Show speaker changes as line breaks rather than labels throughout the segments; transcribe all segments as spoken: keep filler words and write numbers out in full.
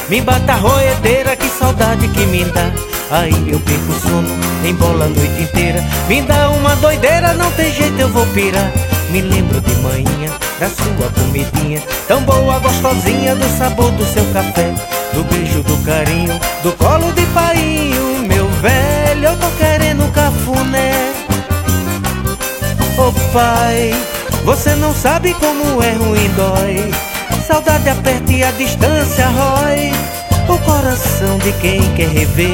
Me bata a roedeira, que saudade que me dá. Aí eu perco o sono, embola a noite inteira. Me dá uma doideira, não tem jeito, eu vou pirar. Me lembro de manhã, da sua comidinha tão boa, gostosinha, do sabor do seu café, do beijo, do carinho, do colo de painho. Meu velho, eu tô querendo um cafuné. Ô pai, você não sabe como é ruim, dói. Saudade aperta e a distância rói o coração de quem quer rever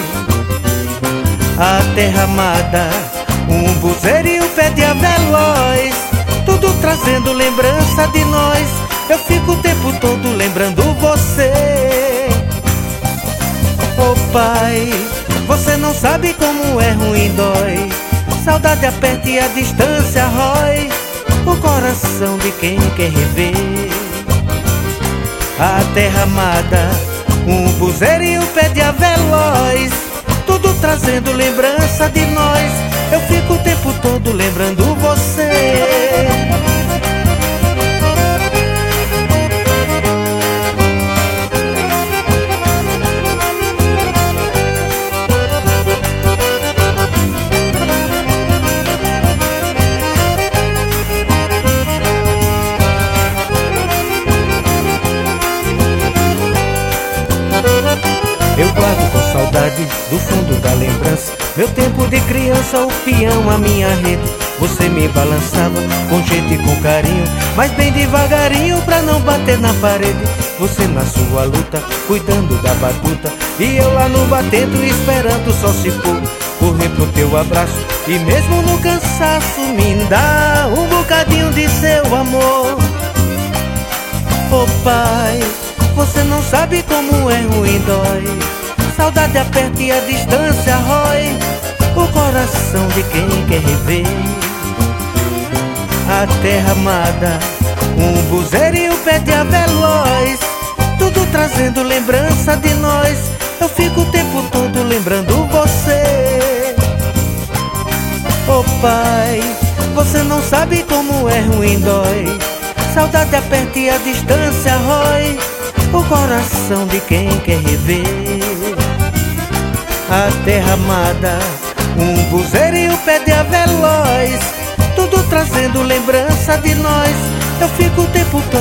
a terra amada, um buzeiro e um pé de veloz, tudo trazendo lembrança de nós. Eu fico o tempo todo lembrando você. Ô pai, você não sabe como é ruim, dói. Saudade aperta e a distância rói o coração de quem quer rever a terra amada, um buzeiro e um pé de veloz, tudo trazendo lembrança de nós. Eu fico o tempo todo lembrando você. Eu guardo com saudade do fundo da lembrança meu tempo de criança, o peão, a minha rede. Você me balançava com jeito e com carinho, mas bem devagarinho pra não bater na parede. Você na sua luta, cuidando da batuta, e eu lá no batendo, esperando só se pôr. Correr pro teu abraço e mesmo no cansaço me dá um bocadinho de seu amor. Ô pai, você não sabe como é ruim, dói. Saudade aperta e a distância rói o coração de quem quer rever a terra amada, um buzeiro e um pé de veloz, tudo trazendo lembrança de nós. Eu fico o tempo todo lembrando você. Ô pai, você não sabe como é ruim, dói. Saudade aperta e a distância rói o coração de quem quer rever a terra amada, um buzeiro e um pé de veloz, tudo trazendo lembrança de nós. Eu fico o tempo todo